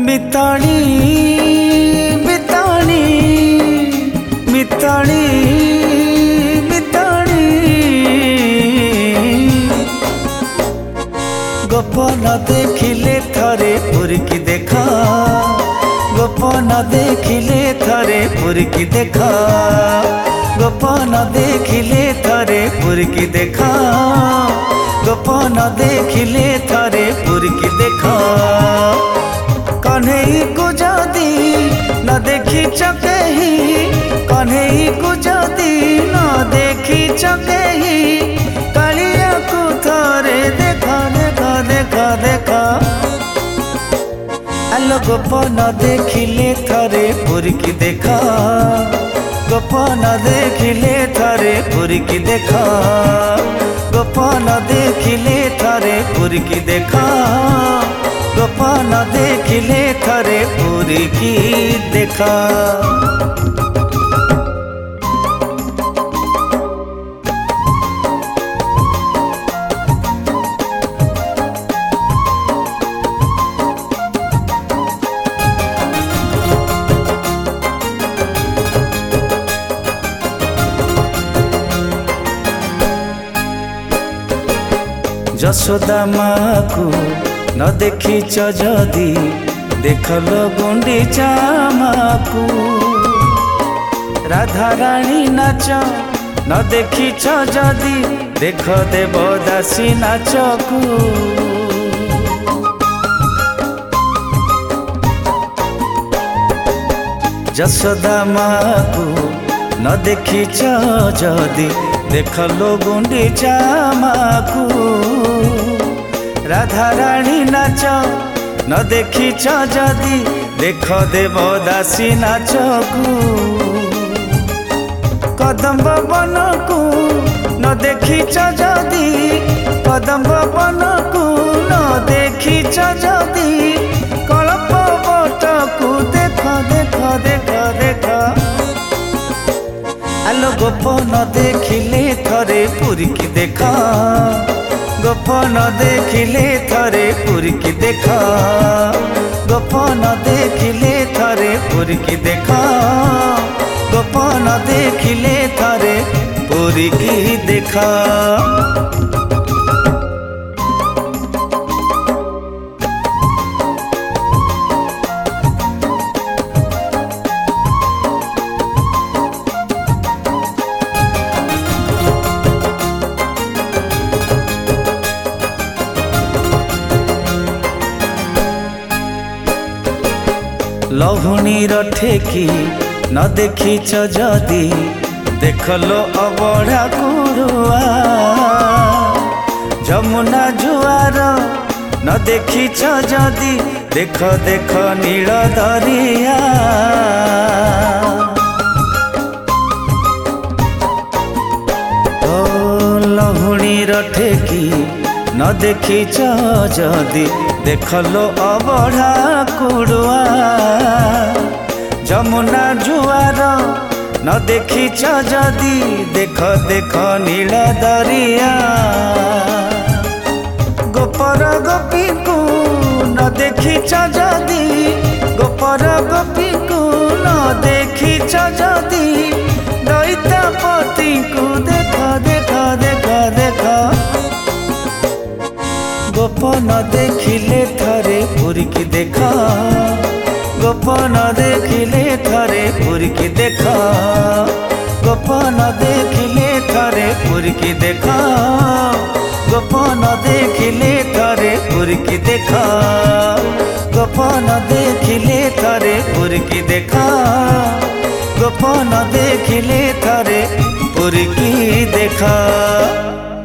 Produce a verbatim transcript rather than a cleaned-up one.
मिताणी मिताणी मिताणी मिताणी गोपन देखिले थरे पुरकी देखा गोपन देखिले थरे पुरकी देखा गोपन देखिले थरे पुरकी देखा गोपन देखिले थरे पुरकी देखा कन्हई को जदी न देखी चकेही कन्हई को जदी न देखी चकेही कालिया को थरे देखा देखा देखा देखा आलो गोपन देखिले थरे पुरकी देखा गोपन देखिले थरे पुरकी देखा गोपन देखिले थरे पुरकी देखा गोपन देखिले थरे पुरकी देखा। यशोदा माँ को न देखीच जदि देखल गुंडीचा माँ को राधा रानी नाच न देखीच जदि देख देवदासी नाच को यशोदा माँ को न देखीच जदि देखलो गुंडीचा माँ को राधा रानी नाच न देखीच जदि देख देवदासी नाच को कदम्ब वन को न देखीच जदि कदम्ब वन को न देखीच जदि कल्प बट को देख देख देख देख आलो गोपन देखिले थरे पुरकी देखा गोपन देखिले थरे पुरकी देखा गोपन देखिले थरे पुरकी देखा गोपन देखिले थरे पुरकी देखा। लहुणी ठेकी न देखीच जदि देखलो अबढ़ा कुरुआ जमुना जुआर न देखीच जदि देख देख नील दरिया ओ लहुणी ठेकी न देखीच जदि देखलो अबढ़ा कुरुआ जमुना जुआर न देखीच जदि देख देख नील दरिया गोपर गोपी को न देखीच जदि गोपर गोपी को न देखीच जदि दैत्यपति को देख देख देख देख गोपन देखिले थरे पुरकी देखा गोपन देखिले थरे पुरकी देखा गोपन देखिले थरे पुरकी देखा गोपन देखिले थरे पुरकी देखा गोपन देखिले थरे पुरकी देखा गोपन देखिले थरे पुरकी देखा।